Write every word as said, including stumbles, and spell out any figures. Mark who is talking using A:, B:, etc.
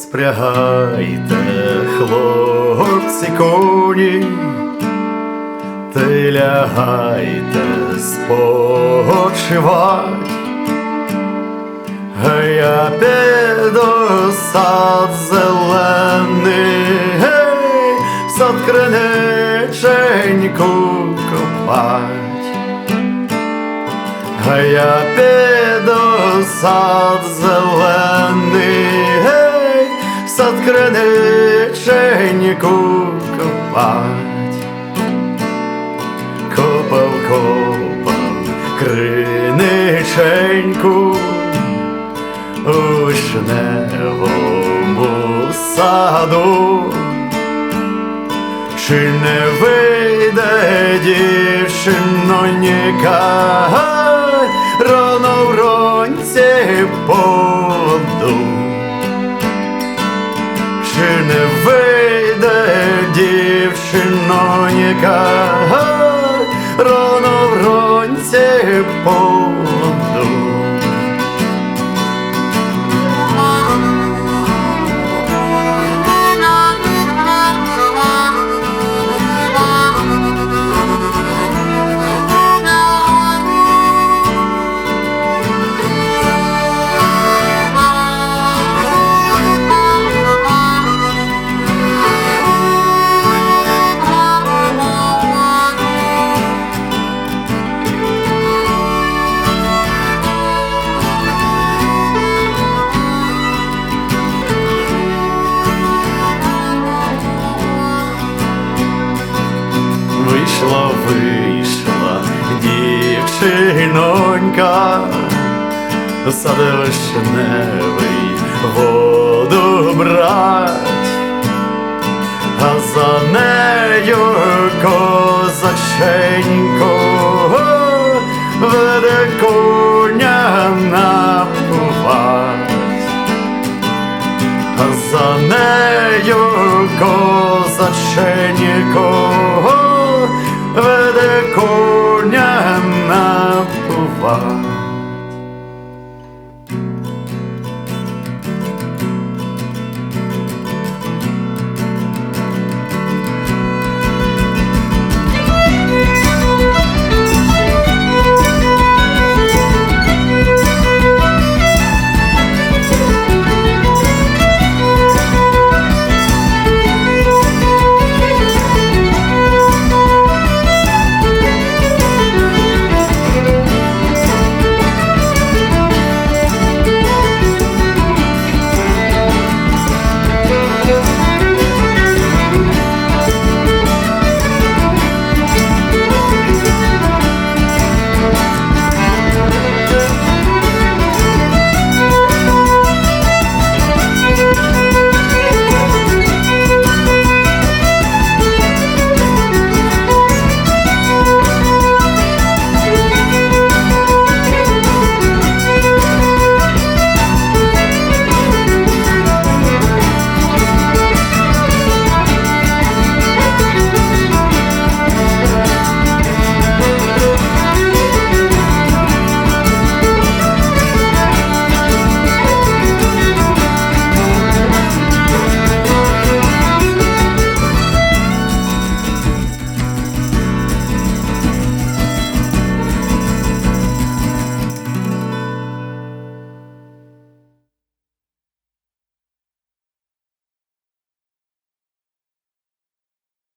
A: Спрягайте, хлопці, коні, та й лягайте спочивать, а я піду сад зелений, гей, сад криниченьку копать, а я піду сад зелений, гей, сад криниченьку копать. Копав, копав криниченьку у вишневому саду, чи не вийде дівчиноніка рано вранці по воду? Чи не вийде дівчиноніка рано вранці по воду? Вийшла, вийшла дівчинонька, сад вишневий воду брать, а за нею козаченько веде коня напувать, а за нею козаченько